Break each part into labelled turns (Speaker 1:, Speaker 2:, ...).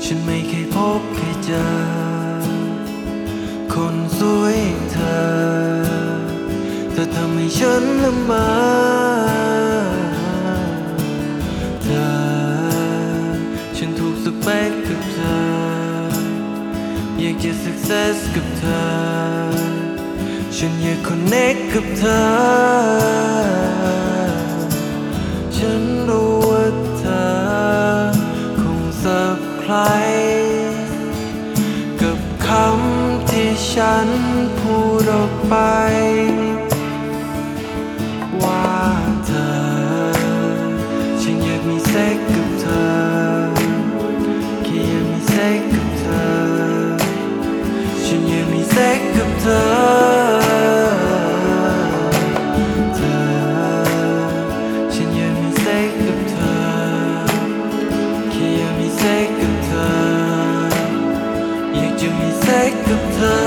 Speaker 1: ฉันไม่เคยพบเคยเจอคนสวยอย่างเธอทำให้ฉันละเมอเธอฉันถูกสเปคกับเธออยากจะ success กับเธอฉันอยาก connect กับเธอฉันรู้ว่าเธอคงเซอร์ไพรส์กับคำที่ฉันพูดออกไปว่าเธอฉันอยากมีเซ็กกับเธอแค่อยากมีเซ็กกับเธอฉันอยากมีเซ็กกับเธอฉันอยากมีเซ็กกับเธอแค่อยากมีเซ็กกับเธออยากจะมีเซ็กกับเธอ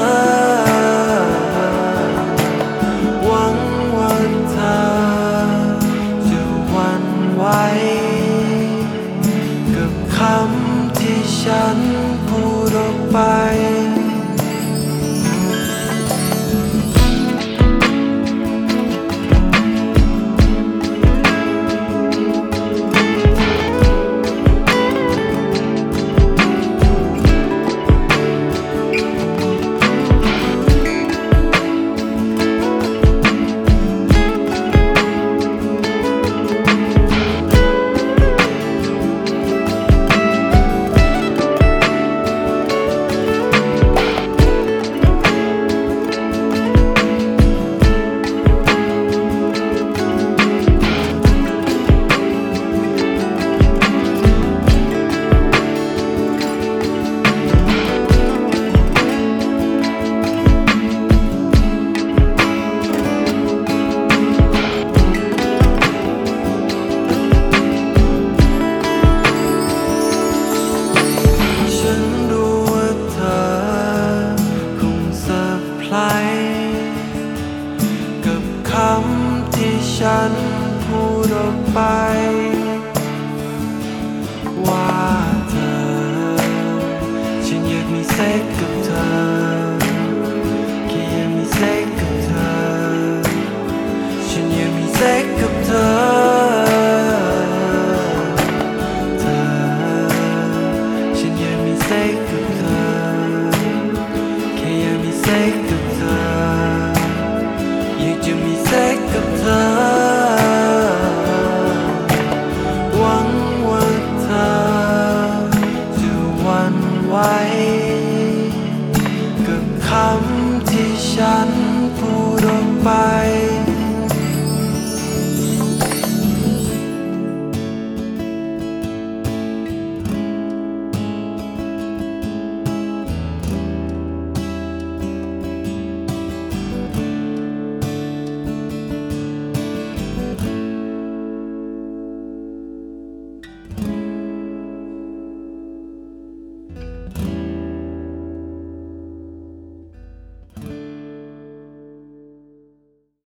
Speaker 1: หวังว่าเธอจะหวั่นไหวกับคำที่ฉันพูดออกไปกับคำที่ฉันพูดออกไปว่าเธอฉันอยากมีเซ็ก